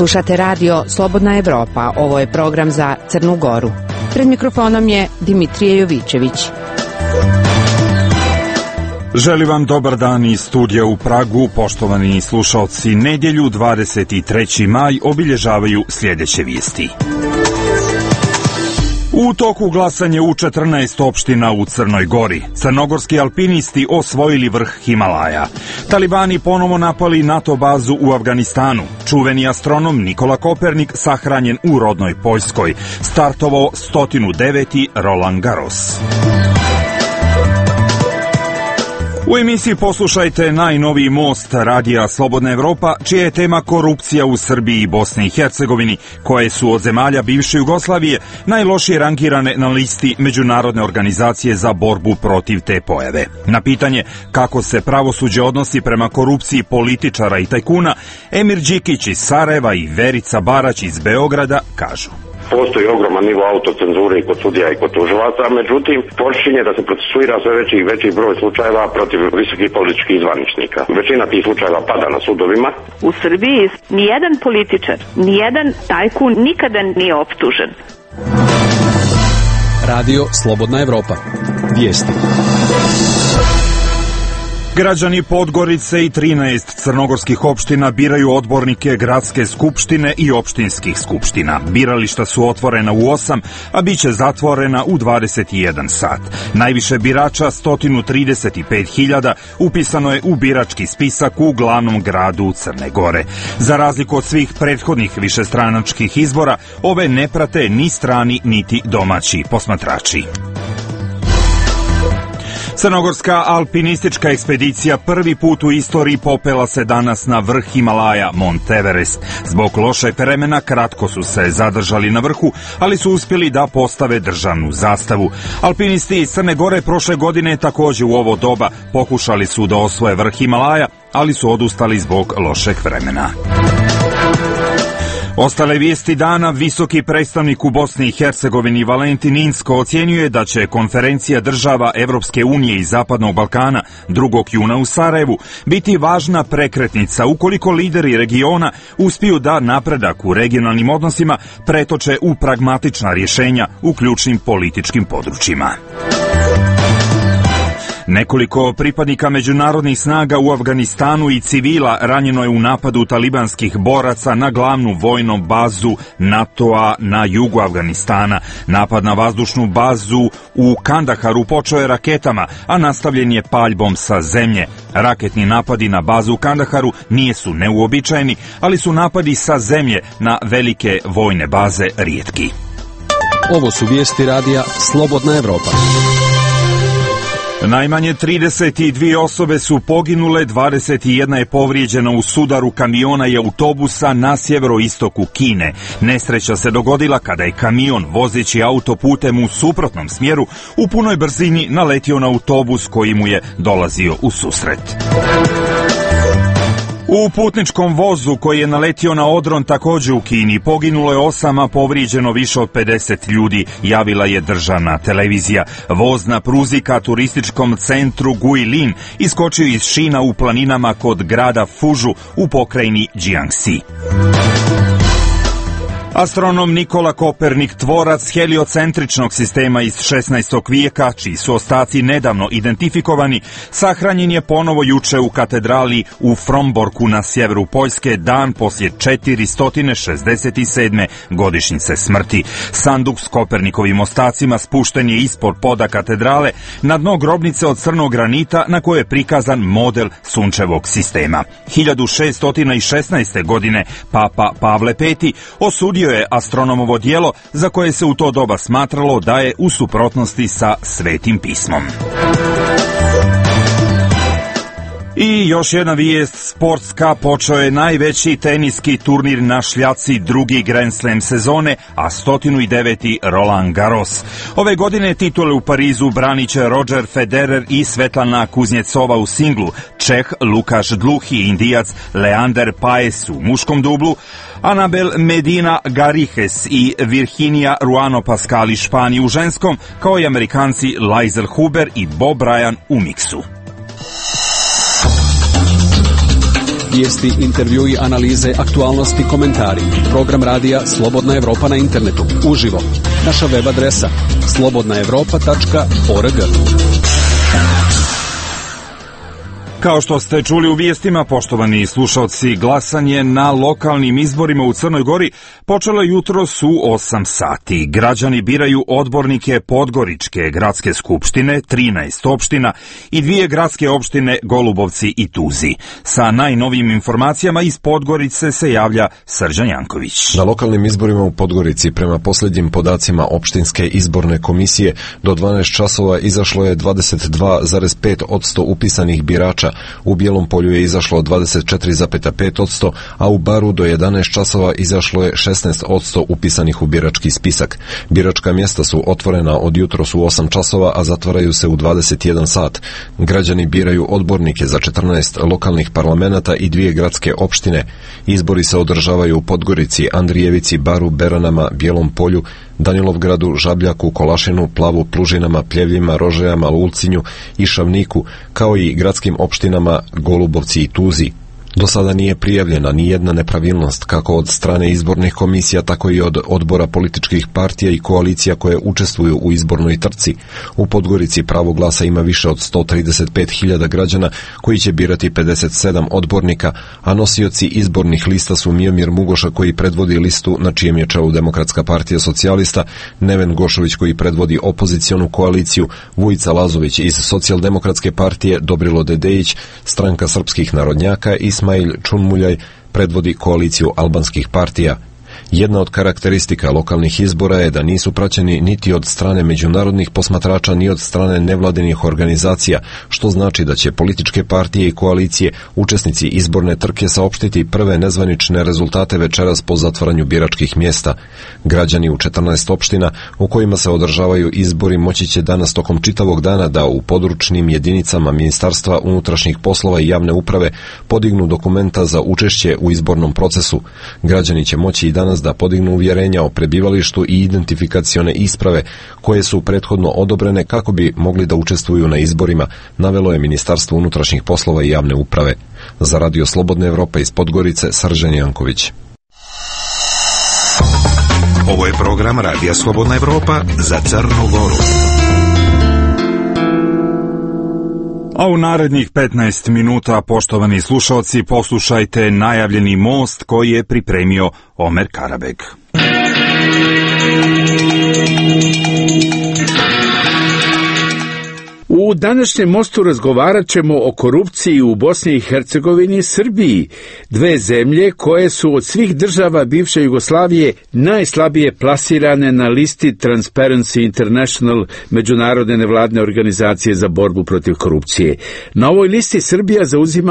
Slušate radio Slobodna Evropa, ovo je program za Crnu Goru. Pred mikrofonom je Dimitrije Jovićević. Želim vam dobar dan iz studija u Pragu, poštovani slušalci. Nedjelju 23. maj obilježavaju sljedeće vijesti. U toku glasanje u 14 opština u Crnoj Gori. Crnogorski alpinisti osvojili vrh Himalaja. Talibani ponovo napali NATO bazu u Afganistanu. Čuveni astronom Nikola Kopernik sahranjen u rodnoj Poljskoj. Startovao 109. Roland Garros. U emisiji poslušajte najnoviji most radija Slobodna Evropa, čija je tema korupcija u Srbiji i Bosni i Hercegovini, koje su od zemalja bivše Jugoslavije najlošije rangirane na listi Međunarodne organizacije za borbu protiv te pojave. Na pitanje kako se pravosuđe odnosi prema korupciji političara i tajkuna, Emir Đikić iz Sarajeva i Verica Barać iz Beograda kažu: Postoji ogroman nivo autocenzure i kod sudija i kod tužilaca, međutim, počinje da se procesuira sve veći broj slučajeva protiv visokih političkih zvaničnika. Većina tih slučajeva pada na sudovima. U Srbiji nijedan političar, nijedan tajkun nikada nije optužen. Radio Slobodna Evropa. Vijesti. Građani Podgorice i 13 crnogorskih opština biraju odbornike gradske skupštine i opštinskih skupština. Birališta su otvorena u 8, a bit će zatvorena u 21 sat. Najviše birača, 135.000, upisano je u birački spisak u glavnom gradu Crne Gore. Za razliku od svih prethodnih višestranačkih izbora, ove ne prate ni strani niti domaći posmatrači. Crnogorska alpinistička ekspedicija prvi put u istoriji popela se danas na vrh Himalaja, Mont Everest. Zbog lošeg vremena kratko su se zadržali na vrhu, ali su uspjeli da postave državnu zastavu. Alpinisti iz Crne Gore prošle godine također u ovo doba pokušali su da osvoje vrh Himalaja, ali su odustali zbog lošeg vremena. Ostale vijesti dana, visoki predstavnik u Bosni i Hercegovini Valentin Inzko ocjenjuje da će konferencija država Evropske unije i Zapadnog Balkana 2. juna u Sarajevu biti važna prekretnica ukoliko lideri regiona uspiju da napredak u regionalnim odnosima pretoče u pragmatična rješenja u ključnim političkim područjima. Nekoliko pripadnika međunarodnih snaga u Afganistanu i civila ranjeno je u napadu talibanskih boraca na glavnu vojnu bazu NATO-a na jugu Afganistana. Napad na vazdušnu bazu u Kandaharu počeo je raketama, a nastavljen je paljbom sa zemlje. Raketni napadi na bazu u Kandaharu nisu neuobičajeni, ali su napadi sa zemlje na velike vojne baze rijetki. Ovo su vijesti radija Slobodna Evropa. Najmanje 32 osobe su poginule, 21 je povrijeđena u sudaru kamiona i autobusa na sjeveroistoku Kine. Nesreća se dogodila kada je kamion vozeći autoputem u suprotnom smjeru u punoj brzini naletio na autobus koji mu je dolazio u susret. U putničkom vozu koji je naletio na odron također u Kini poginulo je 8, a povrijeđeno više od 50 ljudi, javila je državna televizija. Voz na pruzi ka turističkom centru Guilin iskočio iz šina u planinama kod grada Fužu u pokrajini Jiangxi. Astronom Nikola Kopernik, tvorac heliocentričnog sistema iz 16. vijeka, čiji su ostaci nedavno identifikovani, sahranjen je ponovo juče u katedrali u Fromborku na sjeveru Poljske, dan poslije 467. godišnjice smrti. Sanduk s Kopernikovim ostacima spušten je ispod poda katedrale na dno grobnice od crnog granita na kojoj je prikazan model sunčevog sistema. 1616. godine Papa Pavle V osudio je astronomovo djelo za koje se u to doba smatralo da je u suprotnosti sa Svetim pismom. I još jedna vijest sportska, počeo je najveći teniski turnir na šljaci, drugi Grand Slam sezone, a 109. Roland Garros. Ove godine titule u Parizu branit će Roger Federer i Svetlana Kuznjecova u singlu, Čeh Lukaš Dluh i Indijac Leander Paes u muškom dublu, Anabel Medina Garijes i Virginia Ruano Pascal Španiji u ženskom, kao i Amerikanci Lizel Huber i Bob Bryan u miksu. Vijesti, intervjui, analize, aktualnosti, komentari. Program radija Slobodna Evropa na internetu. Uživo. Naša web adresa slobodnaevropa.org. Kao što ste čuli u vijestima, poštovani slušalci, glasanje na lokalnim izborima u Crnoj Gori počelo jutros u 8 sati. Građani biraju odbornike Podgoričke gradske skupštine, 13 opština i 2 gradske opštine Golubovci i Tuzi. Sa najnovijim informacijama iz Podgorice se javlja Srđan Janković. Na lokalnim izborima u Podgorici, prema posljednjim podacima opštinske izborne komisije, do 12 časova izašlo je 22,5% upisanih birača. U Bijelom Polju je izašlo 24,5%, a u Baru do 11 časova izašlo je 16% upisanih u birački spisak. Biračka mjesta su otvorena od jutros u 8 časova, a zatvaraju se u 21 sat. Građani biraju odbornike za 14 lokalnih parlamenata i 2 gradske opštine. Izbori se održavaju u Podgorici, Andrijevici, Baru, Beranama, Bijelom Polju, Danilovgradu, Žabljaku, Kolašinu, Plavu, Plužinama, Pljevljima, Rožajama, Lulcinju i Šavniku, kao i gradskim opštinama Golubovci i Tuzi. Do sada nije prijavljena ni jedna nepravilnost, kako od strane izbornih komisija, tako i od odbora političkih partija i koalicija koje učestvuju u izbornoj trci. U Podgorici pravo glasa ima više od 135.000 građana koji će birati 57 odbornika, a nosioci izbornih lista su Miomir Mugoša koji predvodi listu na čijem je čelu Demokratska partija socijalista, Neven Gošović koji predvodi opozicionu koaliciju, Vujica Lazović iz Socijaldemokratske partije, Dobrilo Dedejić, Stranka srpskih narodnjaka i Ismail Čunmuljaj predvodi koaliciju albanskih partija. Jedna od karakteristika lokalnih izbora je da nisu praćeni niti od strane međunarodnih posmatrača ni od strane nevladinih organizacija, što znači da će političke partije i koalicije, učesnici izborne trke, saopštiti prve nezvanične rezultate večeras po zatvaranju biračkih mjesta. Građani u 14 opština u kojima se održavaju izbori moći će danas tokom čitavog dana da u područnim jedinicama Ministarstva unutrašnjih poslova i javne uprave podignu dokumenta za učešće u izbornom procesu. Građani će moći i danas da podignu uvjerenja o prebivalištu i identifikacione isprave koje su prethodno odobrene kako bi mogli da učestvuju na izborima, navelo je Ministarstvo unutrašnjih poslova i javne uprave. Za Radio Slobodna Evropa iz Podgorice, Srđan Janković. Ovo je program Radija Slobodna Evropa za Crnu Goru. A u narednih 15 minuta, poštovani slušalci, poslušajte najavljeni most koji je pripremio Omer Karabeg. U današnjem mostu razgovarat ćemo o korupciji u Bosni i Hercegovini i Srbiji, dve zemlje koje su od svih država bivše Jugoslavije najslabije plasirane na listi Transparency International, međunarodne nevladne organizacije za borbu protiv korupcije. Na ovoj listi Srbija zauzima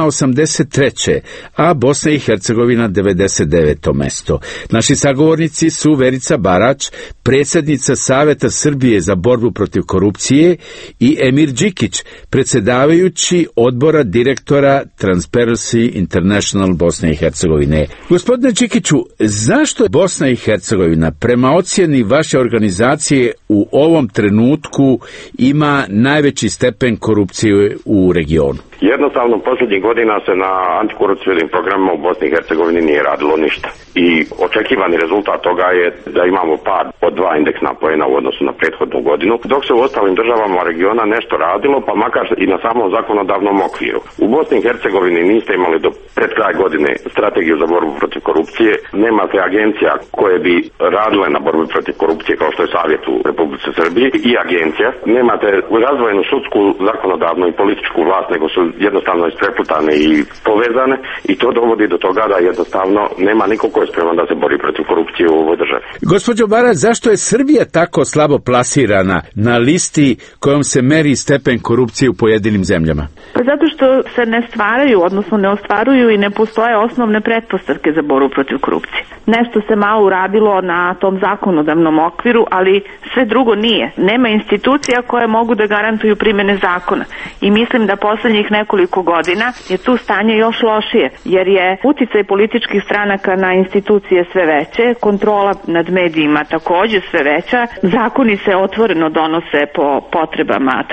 83. a Bosna i Hercegovina 99. mesto. Naši sagovornici su Verica Barać, predsjednica Saveta Srbije za borbu protiv korupcije, i Emir Đikić, predsjedavajući odbora direktora Transparency International Bosne i Hercegovine. Gospodine Đikiću, zašto Bosna i Hercegovina prema ocjeni vaše organizacije u ovom trenutku ima najveći stepen korupcije u regionu? Jednostavno, posljednjih godina se na antikorupcijskim programima u Bosni i Hercegovini nije radilo ništa. I očekivani rezultat toga je da imamo pad od 2 indeksna poena u odnosu na prethodnu godinu, dok se u ostalim državama regiona nešto radilo, pa makar i na samom zakonodavnom okviru. U Bosni i Hercegovini niste imali do pred kraj godine strategiju za borbu protiv korupcije, nemate agencija koje bi radile na borbi protiv korupcije kao što je Savjet u Republici Srbiji i agencija, nemate razvojenu sudsku, zakonodavnu i političku vlast, nego su jednostavno ispreputane i povezane, i to dovodi do toga da jednostavno nema niko ko je spreman da se bori protiv korupcije u ovoj državi. Gospođo Barać, zašto je Srbija tako slabo plasirana na listi kojom se meri stepen korupcije u pojedinim zemljama? Pa zato što se ne stvaraju, odnosno ne ostvaruju i ne postoje osnovne pretpostavke za borbu protiv korupcije. Nešto se malo uradilo na tom zakonodavnom okviru, ali sve drugo nije. Nema institucija koje mogu da garantuju primjene zakona. I mislim da poslednjih nekoliko godina je tu stanje još lošije, jer je uticaj političkih stranaka na institucije sve veće, kontrola nad medijima takođe sve veća, zakoni se otvoreno donose po potrebama tajkuna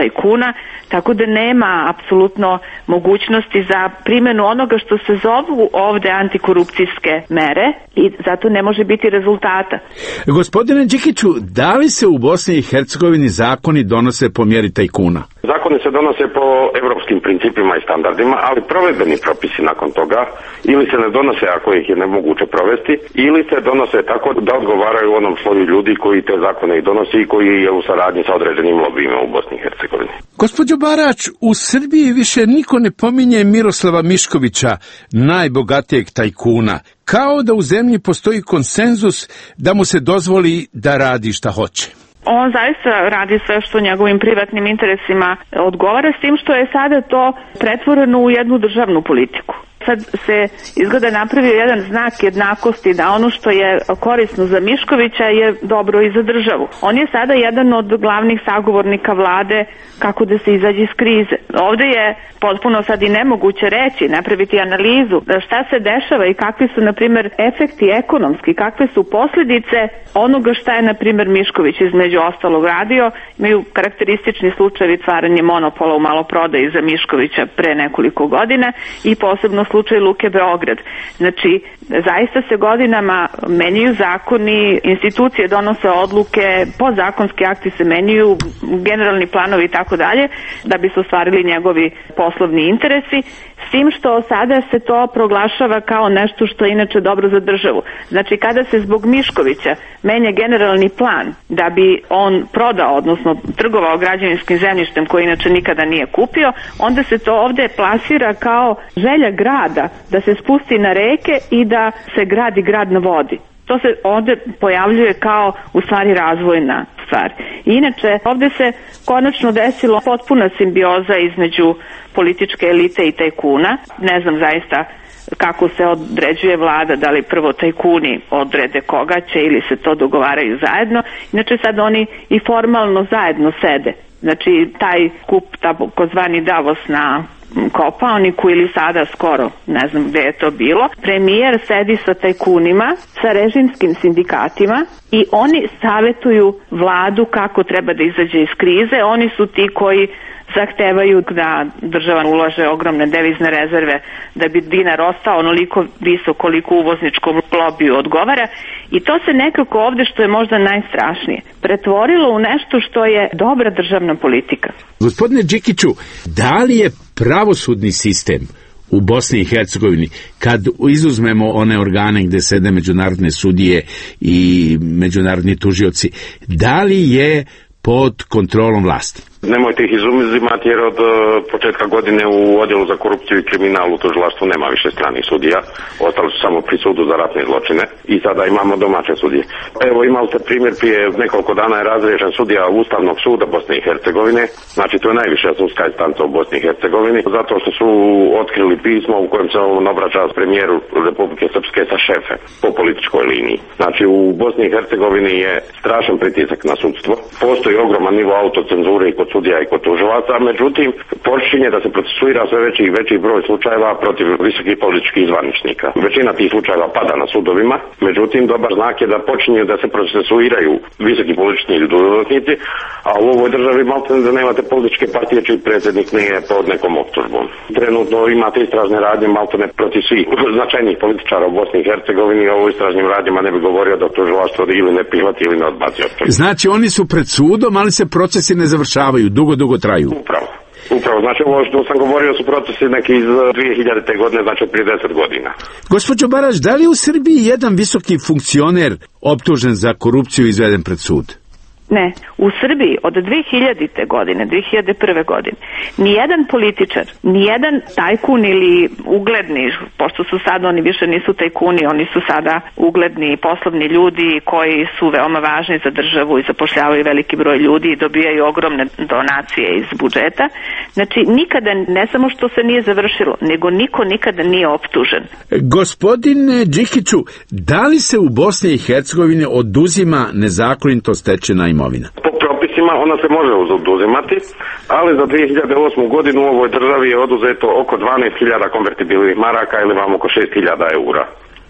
zakona, tako da nema apsolutno mogućnosti za primjenu onoga što se zovu ovde antikorupcijske mere i zato ne može biti rezultata. Gospodine Đikiću, da li se u Bosni i Hercegovini zakoni donose po mjeri tajkuna? Zakoni se donose po evropskim principima i standardima, ali provedbeni propisi nakon toga ili se ne donose ako ih je nemoguće provesti, ili se donose tako da odgovaraju onom sloju ljudi koji te zakone i donosi i koji je u saradnji sa određenim lobijima u Bosni i Hercegovini. Gospođo Barać, u Srbiji više niko ne pominje Miroslava Miškovića, najbogatijeg tajkuna, kao da u zemlji postoji konsenzus da mu se dozvoli da radi šta hoće. On zaista radi sve što njegovim privatnim interesima odgovara, s tim što je sada to pretvoreno u jednu državnu politiku. Sad se izgleda napravio jedan znak jednakosti da ono što je korisno za Miškovića je dobro i za državu. On je sada jedan od glavnih sagovornika vlade kako da se izađe iz krize. Ovde je potpuno sad i nemoguće reći, napraviti analizu šta se dešava i kakvi su, na primjer, efekti ekonomski, kakve su posljedice onoga šta je, na primjer, Mišković između ostalog radio. Imaju karakteristični slučajevi stvaranje monopola u maloprodaji za Miškovića pre nekoliko godina i posebno slučaj Luke Beograd. Znači, zaista se godinama menjaju zakoni, institucije donose odluke, podzakonski akti se menjaju, generalni planovi i tako dalje, da bi se ostvarili njegovi poslovni interesi, s tim što sada se to proglašava kao nešto što je inače dobro za državu. Znači, kada se zbog Miškovića menja generalni plan da bi on prodao, odnosno trgovao građevinskim zemljištem koje inače nikada nije kupio, onda se to ovde plasira kao želja grada da se spusti na reke i da se gradi grad na vodi. To se ovde pojavljuje kao u stvari razvojna stvar. I inače, ovde se konačno desilo potpuna simbioza između političke elite i tajkuna. Ne znam zaista kako se određuje vlada, da li prvo tajkuni odrede koga će ili se to dogovaraju zajedno. Inače sad oni i formalno zajedno sede. Znači taj skup, takozvani Davos na Kopaoniku ili sada skoro, ne znam gde je to bilo, premijer sedi sa tajkunima, sa režimskim sindikatima i oni savetuju vladu kako treba da izađe iz krize. Oni su ti koji zahtevaju da država ulaže ogromne devizne rezerve da bi dinar ostao onoliko visok koliko uvozničkom lobiju odgovara, i to se nekako ovde, što je možda najstrašnije, pretvorilo u nešto što je dobra državna politika. Gospodine Đikiću, da li je pravosudni sistem u Bosni i Hercegovini, kad izuzmemo one organe gde sede međunarodne sudije i međunarodni tužioci, da li je pod kontrolom vlasti? Nemojte ih izuzimati jer od početka godine u odjelu za korupciju i kriminal u tužilaštvu nema više stranih sudija. Ostali su samo pri sudu za ratne zločine i sada imamo domaće sudije. Evo, imali ste primjer, prije nekoliko dana je razriješen sudija Ustavnog suda Bosne i Hercegovine. Znači, to je najviša sudska instanca u Bosni i Hercegovini, zato što su otkrili pismo u kojem se on obraća premijeru Republike Srpske sa šefe po političkoj liniji. Znači, u Bosni i Hercegovini je strašan pritisak na sudstvo. Postoji ogroman nivo autocenzure i kod sudija i kod tužilaca, međutim, počinje da se procesuira sve veći i veći broj slučajeva protiv visokih političkih zvaničnika. Većina tih slučajeva pada na sudovima, međutim, dobar znak je da počinju da se procesuiraju visoki politički dužnosnici, a u ovoj državi maltene da nemate političke partije čiji predsjednik nije pod nekom optužbom. Trenutno imate istražne radnje maltene protiv svih značajnih političara u Bosni i Hercegovini, i ovo istražnim radnjama ne bi govorio da tužilaštvo ili ne prihvati ili ne odbaci optužbu. Znači, oni su pred sudom, ali se procesi ne završavaju, dugo traju. Upravo, znači ovo što sam govorio su procesi neki iz 2000. godine, znači prije 10 godina. Gospođo Barać, da li u Srbiji jedan visoki funkcioner optužen za korupciju izveden pred sud? Ne, u Srbiji od 2000. godine, 2001. godine, nijedan političar, nijedan tajkun ili ugledni, pošto su sad oni više nisu tajkuni, oni su sada ugledni poslovni ljudi koji su veoma važni za državu i zapošljavaju veliki broj ljudi i dobijaju ogromne donacije iz budžeta. Znači, nikada, ne samo što se nije završilo, nego niko nikada nije optužen. Gospodine Đikiću, da li se u Bosni i Hercegovini oduzima nezakonito stečena imovina? Po propisima ona se može oduzimati, ali za 2008. godinu u ovoj državi je oduzeto oko 12.000 konvertibilnih maraka ili vam oko 6.000 eura.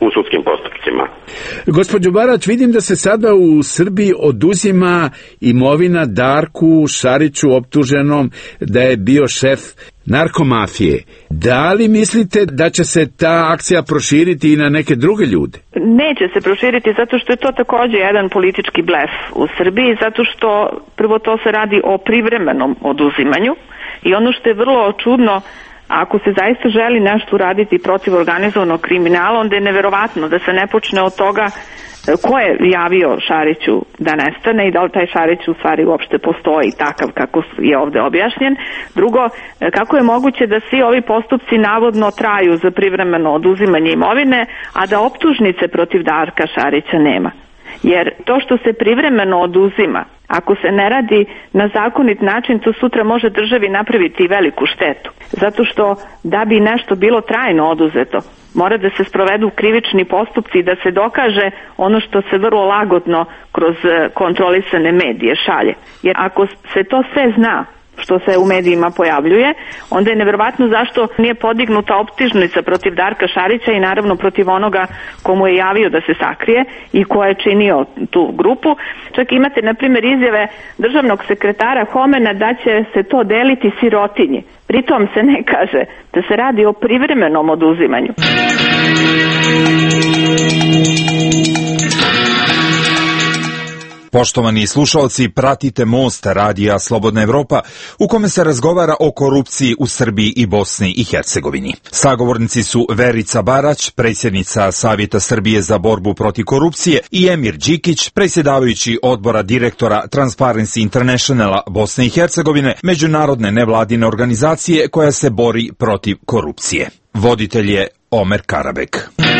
u sudskim postupcima. Gospođo Barać, vidim da se sada u Srbiji oduzima imovina Darku Šariću, optuženom da je bio šef narkomafije. Da li mislite da će se ta akcija proširiti i na neke druge ljude? Neće se proširiti zato što je to također jedan politički blef u Srbiji, zato što prvo to se radi o privremenom oduzimanju i ono što je vrlo čudno, ako se zaista želi nešto uraditi protiv organizovanog kriminala, onda je neverovatno da se ne počne od toga ko je javio Šariću da nestane i da li taj Šarić u stvari uopšte postoji takav kako je ovde objašnjen. Drugo, kako je moguće da svi ovi postupci navodno traju za privremeno oduzimanje imovine, a da optužnice protiv Darka Šarića nema? Jer to što se privremeno oduzima, ako se ne radi na zakonit način, to sutra može državi napraviti veliku štetu. Zato što da bi nešto bilo trajno oduzeto, mora da se sprovedu krivični postupci i da se dokaže ono što se vrlo lagodno kroz kontrolisane medije šalje. Jer ako se to sve zna, što se u medijima pojavljuje, onda je neverovatno zašto nije podignuta optužnica protiv Darka Šarića i naravno protiv onoga komu je javio da se sakrije i ko je činio tu grupu. Čak imate, na primjer, izjave državnog sekretara Homena da će se to deliti sirotinji. Pritom se ne kaže da se radi o privremenom oduzimanju. Poštovani slušalci, pratite Most radija Slobodna Evropa, u kome se razgovara o korupciji u Srbiji i Bosni i Hercegovini. Sagovornici su Verica Barać, predsjednica Savjeta Srbije za borbu protiv korupcije, i Emir Đikić, predsjedavajući odbora direktora Transparency Internationala Bosne i Hercegovine, međunarodne nevladine organizacije koja se bori protiv korupcije. Voditelj je Omer Karabek.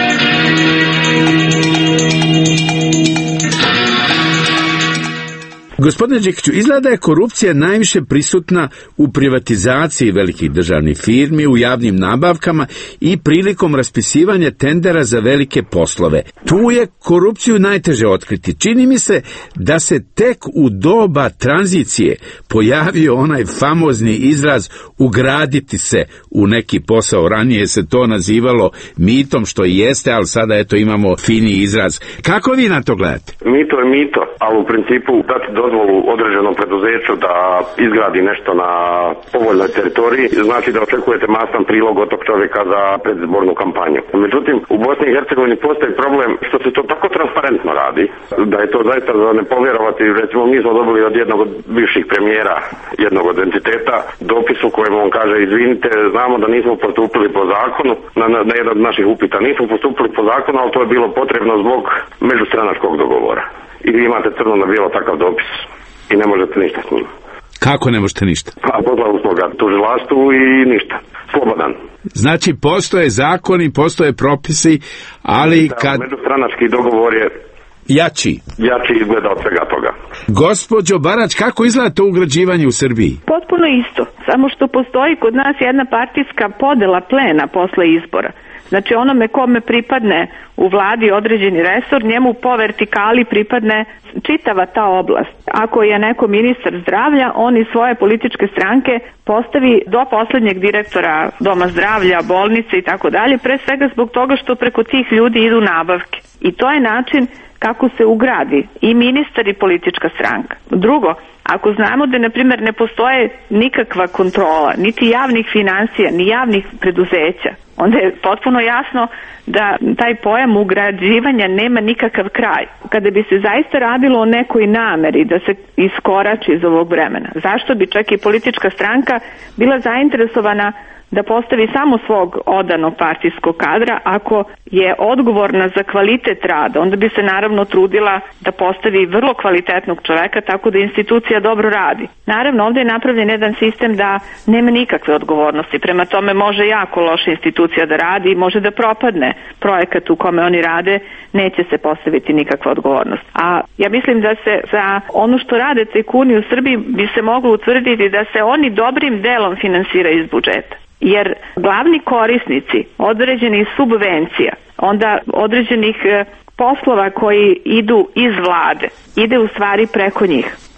Gospodine Đikiću, izgleda je korupcija najviše prisutna u privatizaciji velikih državnih firmi, u javnim nabavkama i prilikom raspisivanja tendera za velike poslove. Tu je korupciju najteže otkriti. Čini mi se da se tek u doba tranzicije pojavio onaj famozni izraz ugraditi se u neki posao. Ranije se to nazivalo mitom, što i jeste, ali sada eto imamo fini izraz. Kako vi na to gledate? Mito je mito, ali u principu dati dozvolu određenom preduzeću da izgradi nešto na povoljnoj teritoriji znači da očekujete masan prilog od tog čovjeka za predizbornu kampanju. Međutim, u Bosni i Hercegovini postoji problem što se to tako transparentno radi, da je to zaista za ne povjerovati. Recimo, mi smo dobili od jednog od bivših premijera jednog od entiteta dopis u kojem on kaže: izvinite, znamo da nismo postupili po zakonu, na jedan od naših upita nismo postupili po zakonu, ali to je bilo potrebno zbog međustranačkog dogovora. I vi imate crno na bijelo takav dopis i ne možete ništa s njim. Kako ne možete ništa? A poslali smo ga tužilaštvu i ništa. Slobodan. Znači, postoje zakoni, postoje propisi, ali kad... Međustranački dogovor je jači izgleda od svega toga. Gospođo Barać, kako izgleda to ugrađivanje u Srbiji? Potpuno isto, samo što postoji kod nas jedna partijska podela plena posle izbora. Znači, onome kome pripadne u vladi određeni resor, njemu po vertikali pripadne čitava ta oblast. Ako je neko ministar zdravlja, on iz svoje političke stranke postavi do poslednjeg direktora doma zdravlja, bolnice i tako dalje, pre svega zbog toga što preko tih ljudi idu nabavke. I to je način kako se ugradi i ministar i politička stranka. Drugo, ako znamo da, na primjer, ne postoje nikakva kontrola, niti javnih finansija, ni javnih preduzeća, onda je potpuno jasno da taj pojam ugrađivanja nema nikakav kraj. Kada bi se zaista radilo o nekoj nameri da se iskorači iz ovog vremena, zašto bi čak i politička stranka bila zainteresovana da postavi samo svog odanog partijskog kadra ako je odgovorna za kvalitet rada? Onda bi se naravno trudila da postavi vrlo kvalitetnog čoveka tako da institucija dobro radi. Naravno, ovdje je napravljen jedan sistem da nema nikakve odgovornosti, prema tome može jako loša institucija da radi i može da propadne projekat u kome oni rade, neće se postaviti nikakva odgovornost. A ja mislim da se za ono što rade tajkuni u Srbiji bi se moglo utvrditi da se oni dobrim delom finansiraju iz budžeta. Jer glavni korisnici određenih subvencija, onda određenih poslova koji idu iz vlade, ide u stvari preko njih.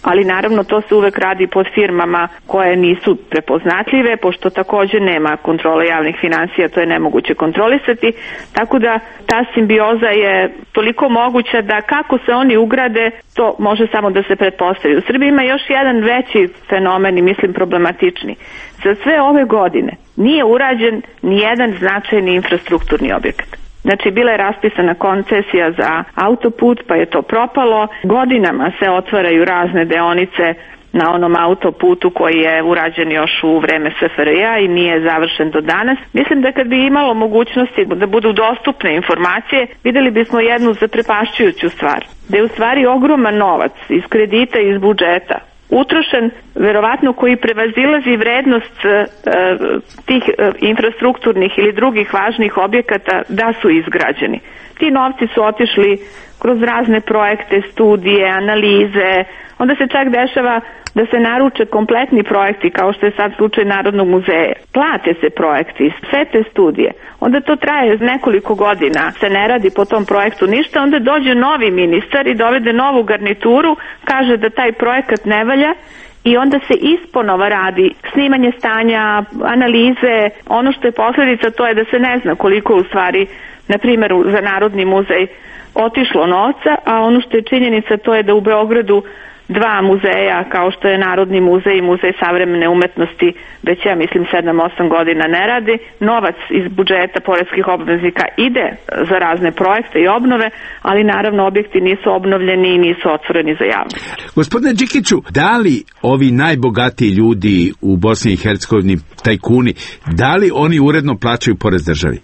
ali naravno to se uvek radi pod firmama koje nisu prepoznatljive, pošto takođe nema kontrole javnih finansija, to je nemoguće kontrolisati, tako da ta simbioza je toliko moguća da kako se oni ugrade, to može samo da se pretpostavi. U Srbiji ima još jedan veći fenomen i mislim problematični. Za sve ove godine nije urađen ni jedan značajni infrastrukturni objekat. Znači, bila je raspisana koncesija za autoput, pa je to propalo. Godinama se otvaraju razne deonice na onom autoputu koji je urađen još u vreme SFRJ-a i nije završen do danas. Mislim da kad bi imalo mogućnosti da budu dostupne informacije, videli bismo jednu zaprepašćujuću stvar. Da je u stvari ogroman novac iz kredita i iz budžeta utrošen, verovatno koji prevazilazi vrednost tih infrastrukturnih ili drugih važnih objekata da su izgrađeni. Ti novci su otišli kroz razne projekte, studije, analize, onda se čak dešava da se naruče kompletni projekti, kao što je sad slučaj Narodnog muzeja. Plate se projekti, sve te studije. Onda to traje nekoliko godina, se ne radi po tom projektu ništa, onda dođe novi ministar i dovede novu garnituru, kaže da taj projekat ne valja i onda se isponova radi snimanje stanja, analize. Ono što je posledica to je da se ne zna koliko u stvari, na primjer za Narodni muzej, otišlo novca, a ono što je činjenica to je da u Beogradu dva muzeja kao što je Narodni muzej i Muzej savremene umetnosti već ja mislim 7-8 godina ne radi. Novac iz budžeta poreskih obveznika ide za razne projekte i obnove, ali naravno objekti nisu obnovljeni i nisu otvoreni za javnost. Gospodine Đikiću, da li ovi najbogatiji ljudi u Bosni i Hercegovini, tajkuni, da li oni uredno plaćaju porez državi?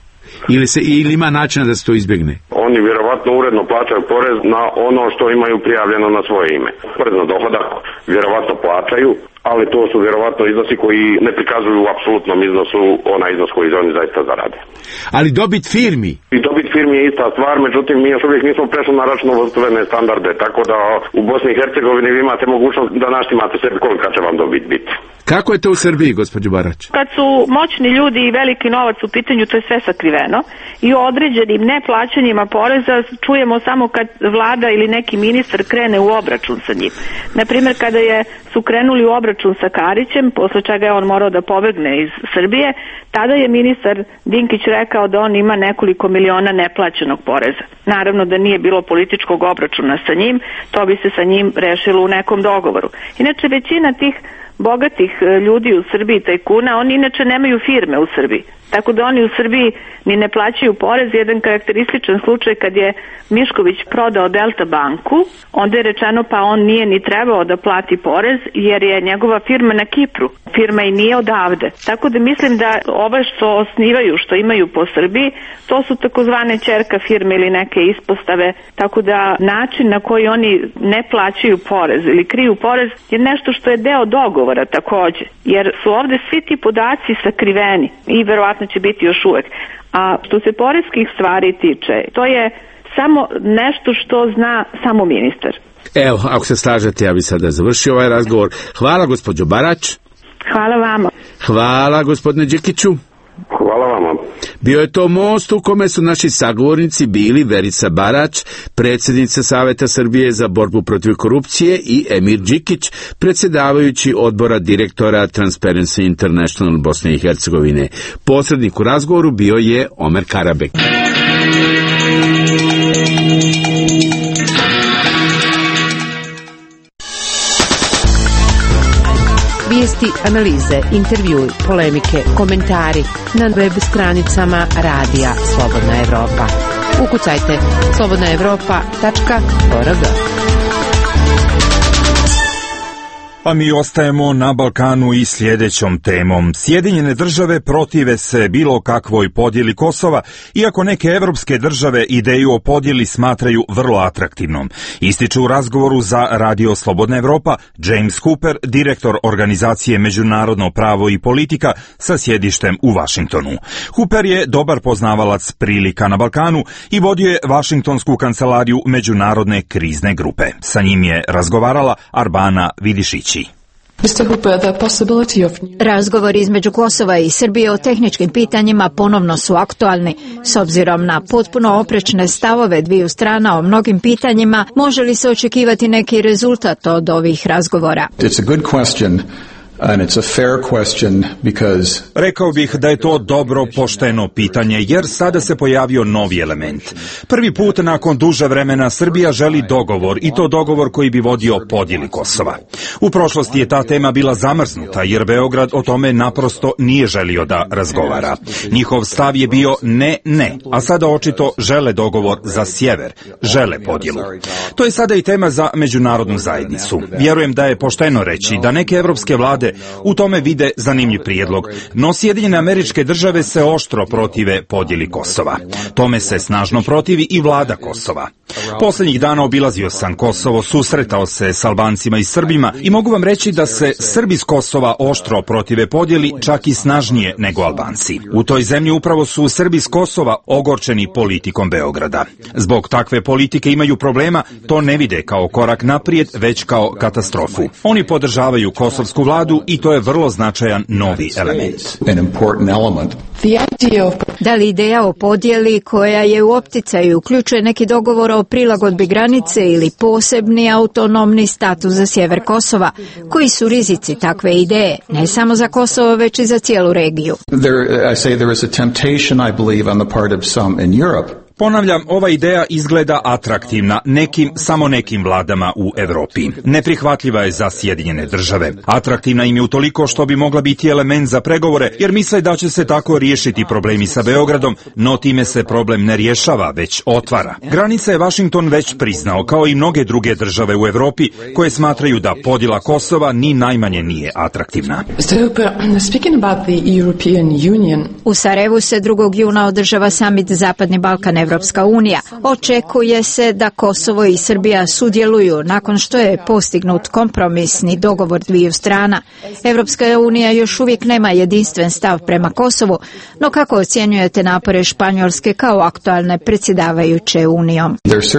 Ili ima načina da se to izbjegne? Oni vjerovatno uredno plaćaju porez na ono što imaju prijavljeno na svoje ime. Porez na dohodak vjerovatno plaćaju, ali to su vjerovatno iznosi koji ne prikazuju u apsolutnom iznosu onaj iznos koji oni zaista zarade. Ali dobit firmi? I dobit firmi je ista stvar, međutim mi još uvijek nismo prešli na računovodstvene standarde, tako da u Bosni i Hercegovini vi imate mogućnost da naštimate sebi kolika će vam dobit biti. Kako je to u Srbiji, gospođo Barać? Kad su moćni ljudi i veliki novac u pitanju, to je sve sakriveno i o određenim neplaćanjima poreza čujemo samo kad vlada ili neki ministar krene u obračun sa njim. Naprimjer, kada su krenuli u obračun sa Karićem, posle čega je on morao da pobegne iz Srbije, tada je ministar Dinkić rekao da on ima nekoliko miliona neplaćenog poreza. Naravno da nije bilo političkog obračuna sa njim, to bi se sa njim rešilo u nekom dogovoru. Inače, većina tih bogatih ljudi u Srbiji, tajkuna, oni inače nemaju firme u Srbiji. Tako da oni u Srbiji ni ne plaćaju porez. Jedan karakterističan slučaj kad je Mišković prodao Delta banku, onda je rečeno pa on nije ni trebao da plati porez jer je njegova firma na Kipru. Firma i nije odavde. Tako da mislim da ove što osnivaju, što imaju po Srbiji, to su takozvane ćerka firme ili neke ispostave. Tako da način na koji oni ne plaćaju porez ili kriju porez je nešto što je deo dogovora takođe. Jer su ovde svi ti podaci sakriveni i verovatno će biti još uvek. A što se poreskih stvari tiče, to je samo nešto što zna samo ministar. Evo, ako se slažete, ja bi sada završio ovaj razgovor. Hvala, gospođo Barać. Hvala vama. Hvala, gospodine Đikiću. Hvala vama. Bio je to most u kome su naši sagovornici bili Verica Barać, predsjednica Saveta Srbije za borbu protiv korupcije, i Emir Đikić, predsjedavajući odbora direktora Transparency International Bosne i Hercegovine. Posrednik u razgovoru bio je Omer Karabek. Vijesti, analize, intervjui, polemike, komentari na web stranicama Radija Slobodna Evropa. Ukucajte slobodnaevropa.org. A mi ostajemo na Balkanu i sljedećom temom. Sjedinjene države protive se bilo kakvoj podjeli Kosova, iako neke evropske države ideju o podjeli smatraju vrlo atraktivnom. Ističe u razgovoru za Radio Slobodna Evropa James Cooper, direktor organizacije Međunarodno pravo i politika sa sjedištem u Vašingtonu. Cooper je dobar poznavalac prilika na Balkanu i vodio je Vašingtonsku kancelariju Međunarodne krizne grupe. Sa njim je razgovarala Arbana Vidišić. Razgovori između Kosova i Srbije o tehničkim pitanjima ponovno su aktualni. S obzirom na potpuno oprečne stavove dviju strana o mnogim pitanjima, može li se očekivati neki rezultat od ovih razgovora? And it's a fair question because... Rekao bih da je to dobro, pošteno pitanje, jer sada se pojavio novi element. Prvi put nakon duže vremena Srbija želi dogovor, i to dogovor koji bi vodio podjeli Kosova. U prošlosti je ta tema bila zamrznuta, jer Beograd o tome naprosto nije želio da razgovara. Njihov stav je bio ne, a sada očito žele dogovor za sjever, žele podjelu. To je sada i tema za međunarodnu zajednicu. Vjerujem da je pošteno reći da neke evropske vlade u tome vide zanimljiv prijedlog, no Sjedinjene Američke Države se oštro protive podjeli Kosova. Tome se snažno protivi i vlada Kosova. Posljednjih dana obilazio sam Kosovo, susretao se s Albancima i Srbima i mogu vam reći da se Srbi s Kosova oštro protive podjeli, čak i snažnije nego Albanci. U toj zemlji upravo su Srbi s Kosova ogorčeni politikom Beograda. Zbog takve politike imaju problema, to ne vide kao korak naprijed, već kao katastrofu. Oni podržavaju kosovsku vladu i to je vrlo značajan novi element. Da li ideja o podjeli koja je u opticaju uključuje neki dogovor o prilagodbi granice ili posebni autonomni status za sjever Kosova? Koji su rizici takve ideje, ne samo za Kosovo, već i za cijelu regiju? Ponavljam, ova ideja izgleda atraktivna samo nekim vladama u Europi. Neprihvatljiva je za Sjedinjene Države. Atraktivna im je utoliko što bi mogla biti element za pregovore, jer misle da će se tako riješiti problemi sa Beogradom, no time se problem ne rješava, već otvara. Granice je Washington već priznao, kao i mnoge druge države u Europi, koje smatraju da podjela Kosova ni najmanje nije atraktivna. U Sarajevu se 2. juna održava samit Zapadni Balkan Evropska unija. Očekuje se da Kosovo i Srbija sudjeluju nakon što je postignut kompromisni dogovor dviju strana. Evropska unija još uvijek nema jedinstven stav prema Kosovu, no kako ocjenjujete napore Španjolske kao aktualne predsjedavajuće Unijom?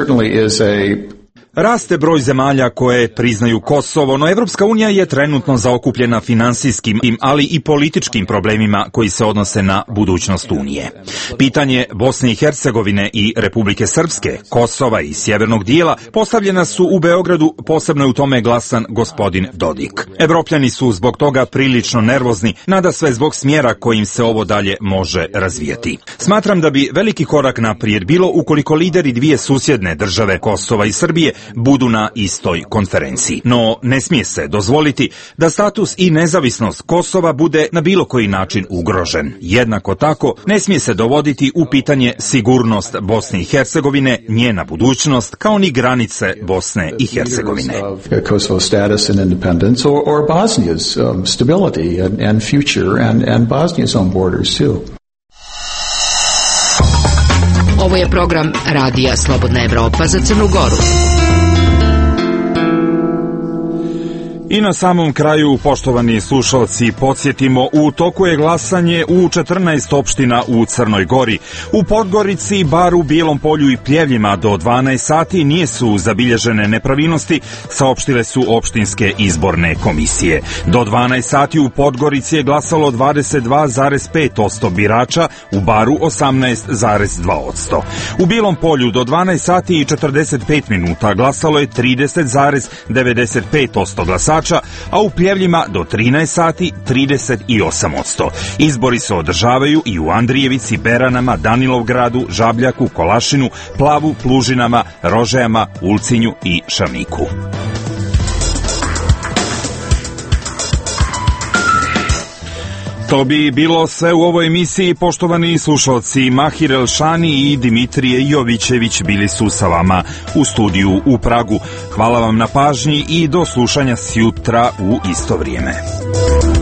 Raste broj zemalja koje priznaju Kosovo, no Evropska unija je trenutno zaokupljena finansijskim, ali i političkim problemima koji se odnose na budućnost Unije. Pitanje Bosne i Hercegovine i Republike Srpske, Kosova i sjevernog dijela postavljena su u Beogradu, posebno je u tome glasan gospodin Dodik. Evropljani su zbog toga prilično nervozni, nada sve zbog smjera kojim se ovo dalje može razvijati. Smatram da bi veliki korak naprijed bilo ukoliko lideri dvije susjedne države, Kosova i Srbije, budu na istoj konferenciji. No, ne smije se dozvoliti da status i nezavisnost Kosova bude na bilo koji način ugrožen. Jednako tako, ne smije se dovoditi u pitanje sigurnost Bosne i Hercegovine, njena budućnost, kao ni granice Bosne i Hercegovine. Kosovo status and independence or Bosnia's stability and future and Bosnia's own borders too. Ovo je program Radija Slobodna Evropa za Crnu Goru. I na samom kraju, poštovani slušalci, podsjetimo, u toku je glasanje u 14 opština u Crnoj Gori. U Podgorici, Baru, Bijelom Polju i Pljevljima do 12 sati nije su zabilježene nepravilnosti, saopštile su opštinske izborne komisije. Do 12 sati u Podgorici je glasalo 22,5% birača, u Baru 18,2%. U Bijelom Polju do 12 sati i 45 minuta glasalo je 30,95% glasača, a u Pljevljima do 13 sati 38%. Izbori se održavaju i u Andrijevici, Beranama, Danilovgradu, Žabljaku, Kolašinu, Plavu, Plužinama, Rožajama, Ulcinju i Šavniku. To bi bilo sve u ovoj emisiji, poštovani slušalci. Mahir Elšani i Dimitrije Jovićević bili su sa vama u studiju u Pragu. Hvala vam na pažnji i do slušanja sjutra u isto vrijeme.